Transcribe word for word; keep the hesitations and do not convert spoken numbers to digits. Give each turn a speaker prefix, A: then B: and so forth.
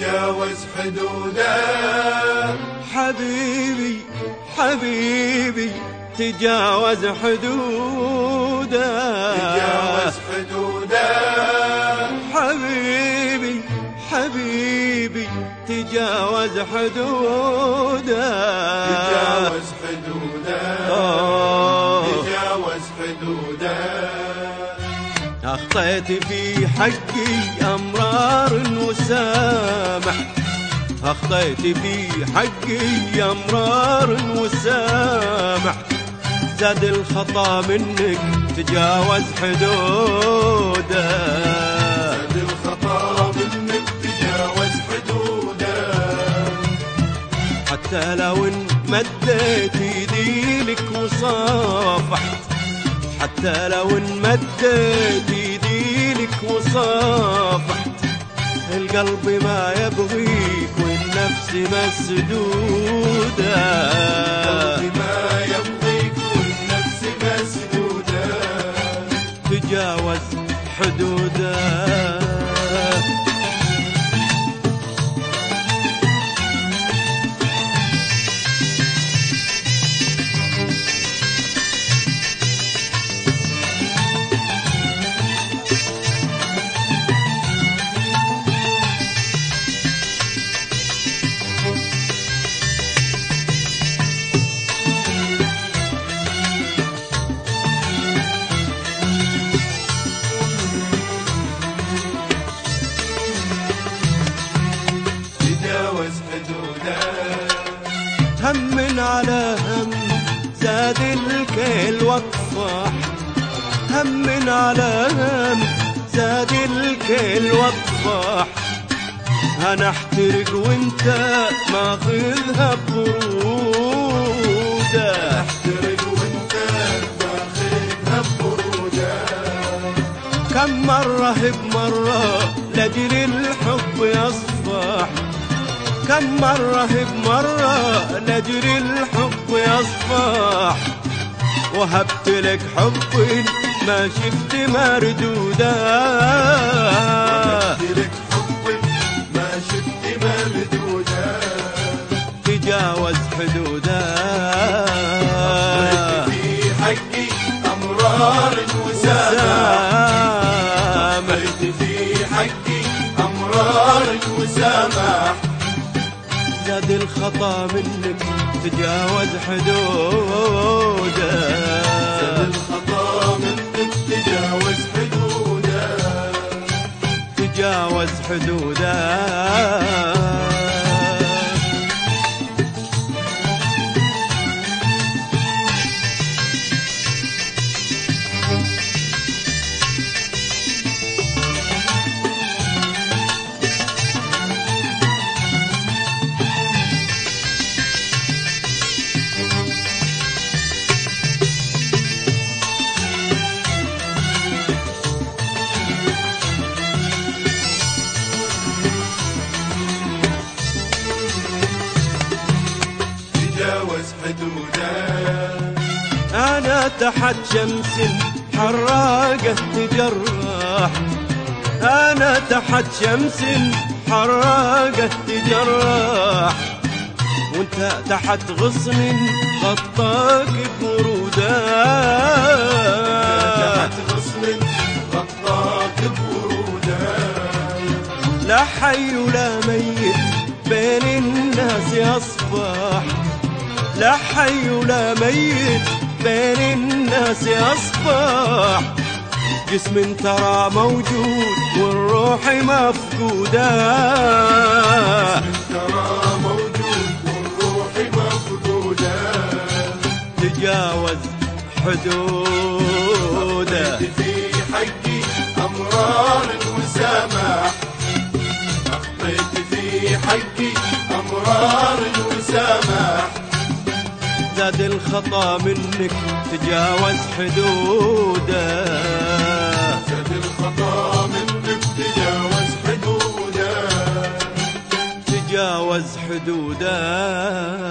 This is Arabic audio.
A: تجاوز حدوده.
B: حبيبي حبيبي تجاوز حدوده،
A: تجاوز حدوده.
B: حبيبي حبيبي تجاوز حدوده،
A: تجاوز حدوده. تجاوز حدوده.
B: أخطيت في حقي أمرار وسامح، أخطيت في حقي أمرار وسامح، زاد الخطا منك تجاوز حدوده،
A: زاد الخطا منك تجاوز حدوده.
B: حتى لو ان مديت ايدي لك وصافحت، حتى لو ان مديت ايدي لك وصافحت، القلب ما يبغيك والنفس مسدودة،
A: القلب ما يبغيك والنفس مسدودة.
B: تجاوز حدوده. هم على هم زاد الكيل واطفح، هم على هم زاد الكيل واطفح، انا احترق وانت ماخذها ببروده،
A: احترق وانت ماخذها ببروده.
B: كم مرة بمرة لاجل الحب يصفح، كم مرة بمرة لاجل الحب يصفح، وهبت لك حب ما شفت مردوده،
A: وهبت لك حب ما شفت مردوده.
B: تجاوز حدوده.
A: أخطيت في حقي أمرار وسامح، أخطيت في حقي أمرار وسامح،
B: زاد الخطا منك تجاوز حدوده،
A: زاد الخطا منك تجاوز حدوده.
B: تجاوز حدوده. أنا تحت شمس حراقة تجرح، أنا تحت شمس حراقة تجرح، وانت تحت غصن غطاك بورودة،
A: تحت غصن غطاك بورودة.
B: لا حي ولا ميت بين الناس يصبح، لا حي ولا ميت بين الناس يصبح، جسم ترى موجود والروح مفقودة،
A: جسم ترى موجود والروح مفقودة.
B: تجاوز حدوده.
A: أخطيت في حقي أمرار وسامح، أخطيت في حقي أمرار وسامح،
B: زاد الخطا منك تجاوز حدوده،
A: زاد الخطا منك تجاوز حدوده.
B: تجاوز حدوده.